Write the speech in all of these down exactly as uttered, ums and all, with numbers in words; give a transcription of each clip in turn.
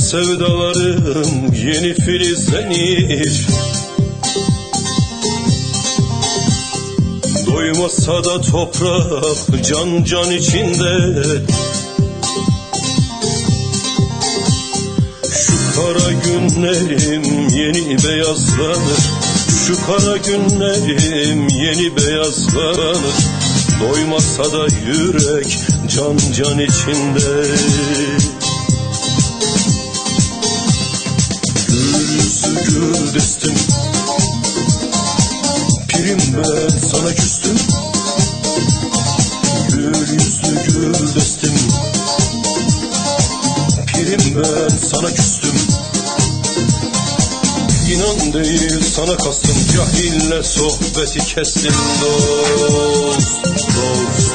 sevdalarım yeni filizlenir. Doymasa da toprak can can içinde. Şu kara günlerim yeni beyazlanır. Şu kara günlerim yeni beyazlanır. Doymasa da yürek can can içinde. Gül yüzlü gül destim, pirim ben sana küstüm. Gül yüzlü gül destim, pirim ben sana küstüm. İnan değil sana kastım, cahille sohbeti kestim dost, dost.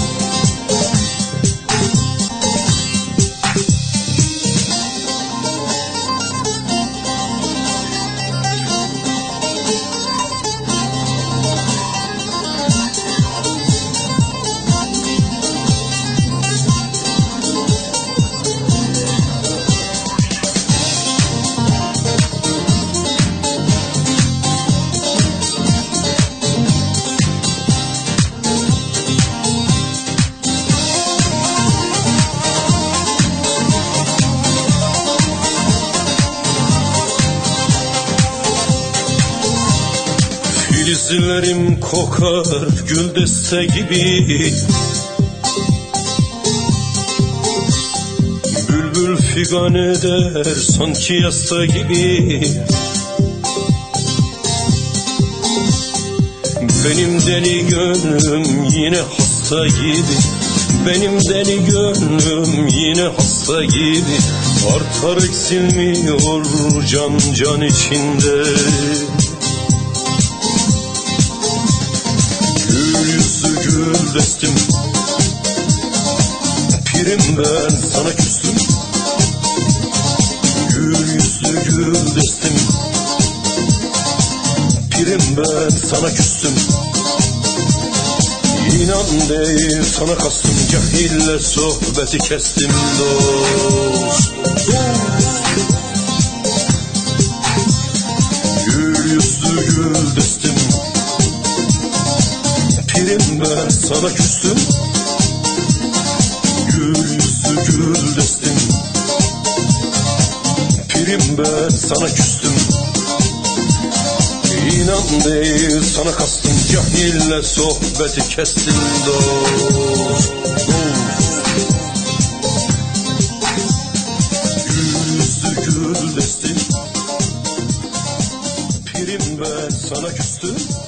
Filizlerim kokar gül deste gibi. Bülbül figan eder sanki yasta gibi. Benim deli gönlüm yine hasta gibi. Benim deli gönlüm yine hasta gibi. Artar eksilmiyor can can içinde. Gül destim, pirim ben sana küstüm. Gül yüzlü gül destim, pirim ben sana küstüm. İnan değil sana kastım, cahille sohbeti kestim dost, dost. Gül yüzlü gül destim, pirim ben sana küstüm. Gül yüzlü gül destim, pirim ben sana küstüm. İnan değil sana kastım, cahille sohbeti kestim dost, dost. Gül yüzlü gül destim, pirim ben sana küstüm.